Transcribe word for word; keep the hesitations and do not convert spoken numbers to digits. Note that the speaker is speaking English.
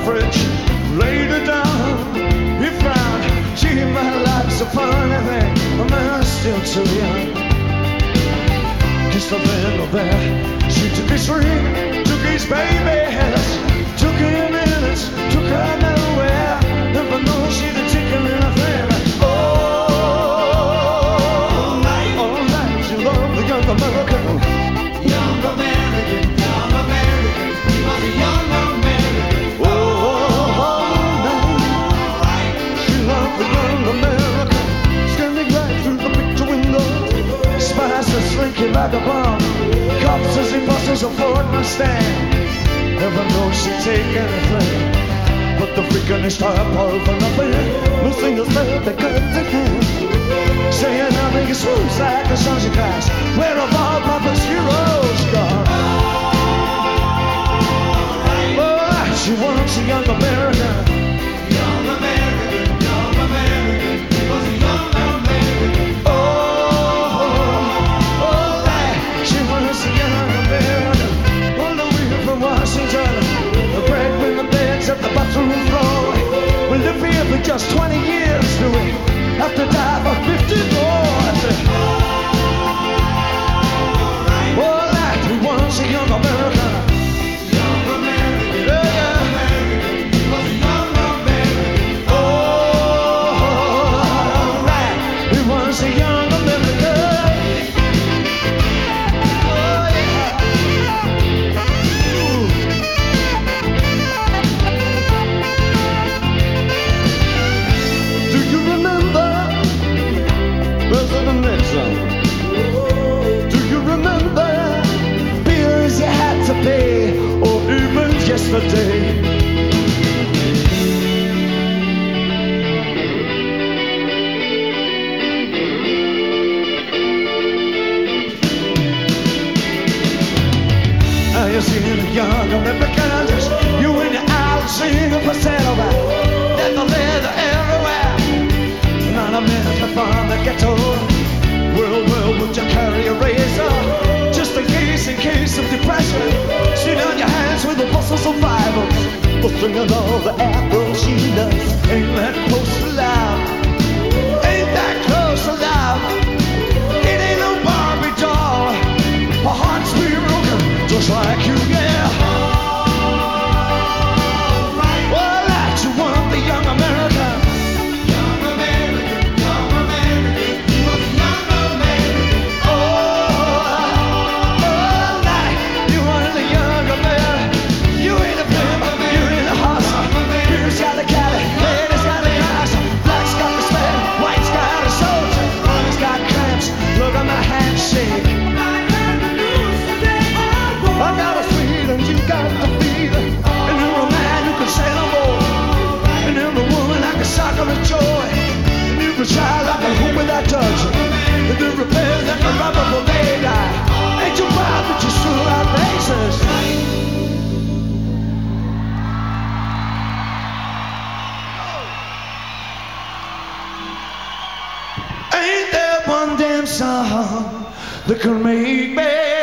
fridge, laid her down. He found, gee, my life's a funny thing. A man still too young. Kissed her then or there. She took his ring, took his babies, took him minutes, took her nowhere. Never know she'd have taken anything. All night, all night, she loved the young American. Young American, young American, he was a young American. Oh, all night, she loved the young American. Standing right through the picture window, spies a slinky vagabond. Cops as he passes a Ford Mustang. Never knows she'd take anything but the freakinest type all for nothing. Losing the smell that cut the hand. Saying I think it swoops like a sunset glass. Where have all Papa's heroes gone? Oh, she wants a young American. Young American, young American, he was a young American. Oh, oh, that she wants a young American. All the way from Washington, the bread with the beds at the bathroom floor. Will live here for just twenty years, do we? Have to die for fifty-four. Oh, that he wants a young American. Young American, Yeah, yeah. young American, he was a young American. Oh, right, he wants a young American. Oh, yeah. Ooh. Do you remember President Nixon? Do you remember bills you had to pay, or even yesterday? Now you see the young Americans, you and your out singing for saddleback, let the leather everywhere. Not a minute from the ghetto. Well, well, would you carry a razor? Just in case, in case of depression. Sit on your hands with the muscles of Bibles. Busting on all the apples she loves. Ain't that close to love? Ain't that close to love? It ain't no Barbie doll. Her heart's been broken, just like you, yeah. Well, that you want the young American. Young American, young American, he was a young American. Oh, all night, you want the young American. You ain't a pimp, you ain't a hustler. Here's got a Cali, lady's got a class. Black's got the spade, white's got a soldier. He's got cramps, look at my handshake. I got a sweet and you got the feed. And you're a man who can sail a boat. And you're a woman like a sock of joy. And you're a child like a hoop without touching. And you're a repairs like a rubber for they die. Ain't you proud that you still out faces? Ain't there one damn song that can make me